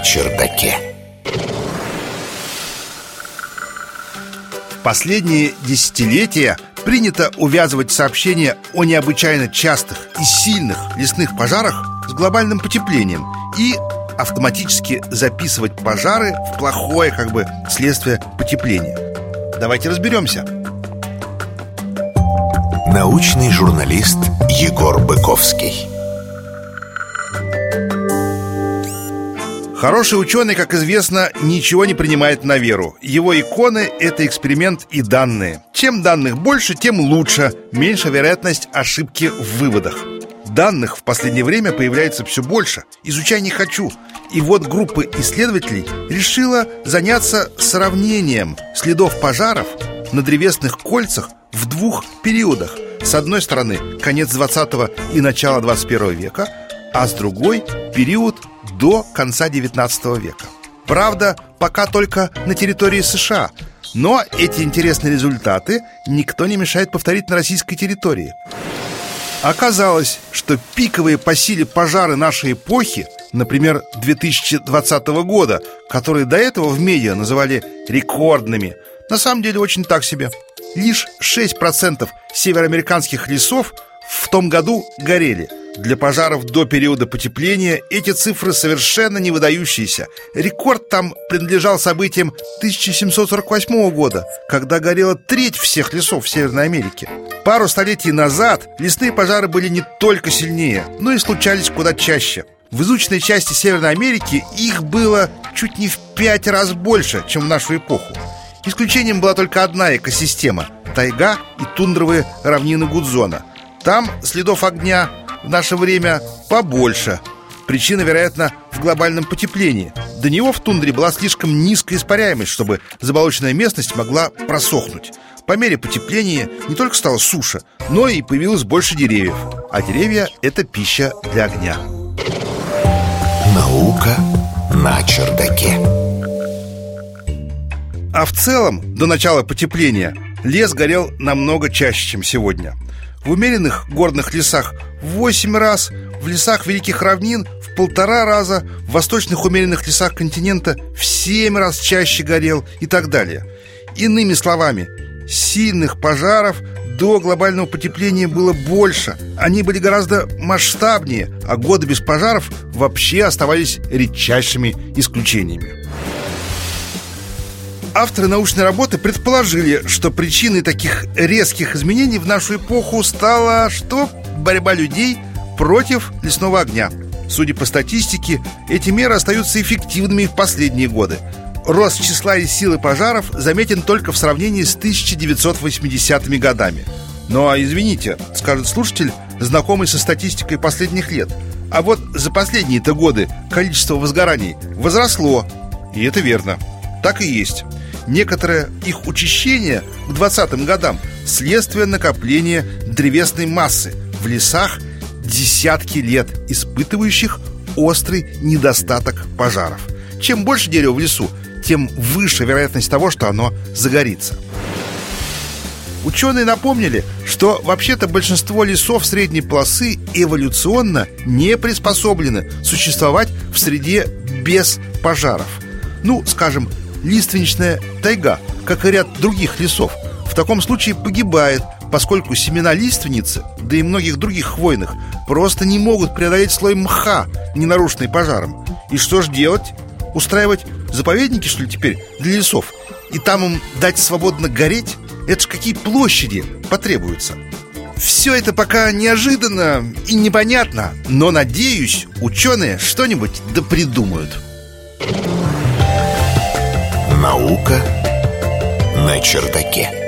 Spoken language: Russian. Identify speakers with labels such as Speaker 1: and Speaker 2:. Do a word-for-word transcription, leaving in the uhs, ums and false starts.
Speaker 1: чердаке.
Speaker 2: В последние десятилетия принято увязывать сообщения о необычайно частых и сильных лесных пожарах с глобальным потеплением и автоматически записывать пожары в плохое, как бы, следствие потепления. Давайте разберемся.
Speaker 1: Научный журналист Егор Быковский.
Speaker 2: Хороший ученый, как известно, ничего не принимает на веру. Его иконы – это эксперимент и данные. Чем данных больше, тем лучше. Меньше вероятность ошибки в выводах. Данных в последнее время появляется все больше. Изучай не хочу. И вот группа исследователей решила заняться сравнением следов пожаров на древесных кольцах в двух периодах. С одной стороны, конец двадцатого и начало двадцать первого века, а с другой – период до конца девятнадцатого века. Правда, пока только на территории США. Но эти интересные результаты никто не мешает повторить на российской территории. Оказалось, что пиковые по силе пожары нашей эпохи, например, две тысячи двадцатого года, которые до этого в медиа называли рекордными, на самом деле очень так себе. Лишь шесть процентов североамериканских лесов в том году горели. Для пожаров до периода потепления эти цифры совершенно не выдающиеся. Рекорд там принадлежал событиям тысяча семьсот сорок восьмого года, когда горела треть всех лесов в Северной Америке. Пару столетий назад лесные пожары были не только сильнее, но и случались куда чаще. В изученной части Северной Америки их было чуть не в пять раз больше, чем в нашу эпоху. Исключением была только одна экосистема – тайга и тундровые равнины Гудзона. Там следов огня в наше время побольше. Причина, вероятно, в глобальном потеплении. До него в тундре была слишком низкая испаряемость, чтобы заболоченная местность могла просохнуть. По мере потепления не только стало суше, но и появилось больше деревьев. А деревья – это пища для огня.
Speaker 1: Наука на чердаке.
Speaker 2: А в целом, до начала потепления лес горел намного чаще, чем сегодня. В умеренных горных лесах в восемь раз, в лесах великих равнин в полтора раза, в восточных умеренных лесах континента в семь раз чаще горел и так далее. Иными словами, сильных пожаров до глобального потепления было больше. Они были гораздо масштабнее, а годы без пожаров вообще оставались редчайшими исключениями. Авторы научной работы предположили, что причиной таких резких изменений в нашу эпоху стала что? Борьба людей против лесного огня. Судя по статистике, эти меры остаются эффективными и в последние годы. Рост числа и силы пожаров заметен только в сравнении с тысяча девятьсот восьмидесятыми годами. Ну а извините, скажет слушатель, знакомый со статистикой последних лет, а вот за последние-то годы количество возгораний возросло. И это верно, так и есть. Некоторое их учащение к двадцатым годам – следствие накопления древесной массы в лесах десятки лет, испытывающих острый недостаток пожаров. Чем больше дерева в лесу, тем выше вероятность того, что оно загорится. Ученые напомнили, что вообще-то большинство лесов средней полосы эволюционно не приспособлены существовать в среде без пожаров. Ну, скажем, лиственничная тайга, как и ряд других лесов, в таком случае погибает, поскольку семена лиственницы, да и многих других хвойных, просто не могут преодолеть слой мха, не нарушенный пожаром. И что ж делать? Устраивать заповедники, что ли, теперь для лесов? И там им дать свободно гореть? Это ж какие площади потребуются? Все это пока неожиданно и непонятно, но, надеюсь, ученые что-нибудь да придумают.
Speaker 1: Наука на чердаке.